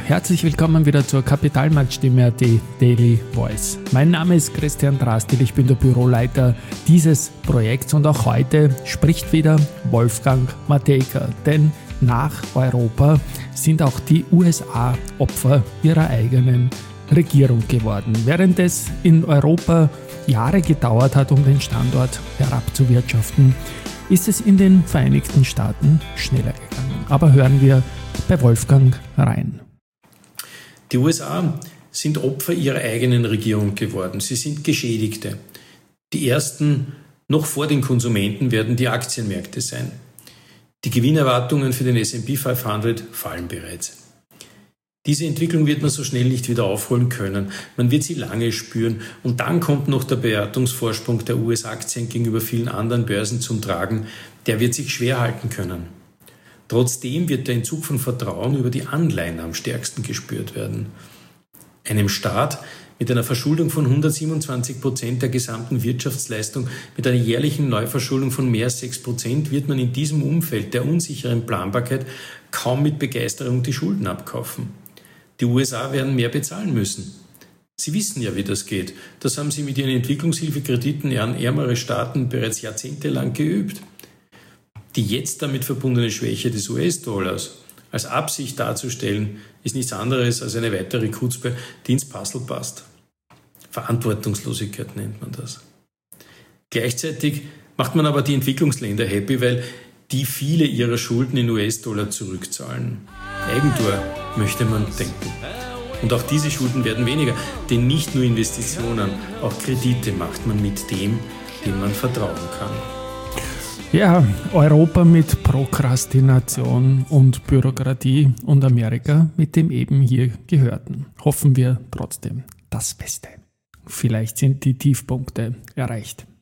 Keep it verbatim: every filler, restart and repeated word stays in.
herzlich willkommen wieder zur Kapitalmarktstimme Punkt at Daily Voice. Mein Name ist Christian Drastil, ich bin der Büroleiter dieses Projekts und auch heute spricht wieder Wolfgang Matejka, denn nach Europa sind auch die U S A Opfer ihrer eigenen Regierung geworden. Während es in Europa Jahre gedauert hat, um den Standort herabzuwirtschaften, ist es in den Vereinigten Staaten schneller gegangen. Aber hören wir bei Wolfgang rein. Die U S A sind Opfer ihrer eigenen Regierung geworden. Sie sind Geschädigte. Die ersten, noch vor den Konsumenten, werden die Aktienmärkte sein. Die Gewinnerwartungen für den S and P fünfhundert fallen bereits. Diese Entwicklung wird man so schnell nicht wieder aufholen können. Man wird sie lange spüren. Und dann kommt noch der Bewertungsvorsprung der U S-Aktien gegenüber vielen anderen Börsen zum Tragen. Der wird sich schwer halten können. Trotzdem wird der Entzug von Vertrauen über die Anleihen am stärksten gespürt werden. Einem Staat mit einer Verschuldung von hundertsiebenundzwanzig Prozent der gesamten Wirtschaftsleistung, mit einer jährlichen Neuverschuldung von mehr als sechs Prozent, wird man in diesem Umfeld der unsicheren Planbarkeit kaum mit Begeisterung die Schulden abkaufen. Die U S A werden mehr bezahlen müssen. Sie wissen ja, wie das geht. Das haben sie mit ihren Entwicklungshilfekrediten an ärmere Staaten bereits jahrzehntelang geübt. Die jetzt damit verbundene Schwäche des U S-Dollars als Absicht darzustellen, ist nichts anderes als eine weitere Chutzpe, die ins Puzzle passt. Verantwortungslosigkeit nennt man das. Gleichzeitig macht man aber die Entwicklungsländer happy, weil die viele ihrer Schulden in U S-Dollar zurückzahlen. Eigentor, möchte man denken. Und auch diese Schulden werden weniger, denn nicht nur Investitionen, auch Kredite macht man mit dem, dem man vertrauen kann. Ja, Europa mit Prokrastination und Bürokratie und Amerika mit dem eben hier Gehörten. Hoffen wir trotzdem das Beste. Vielleicht sind die Tiefpunkte erreicht.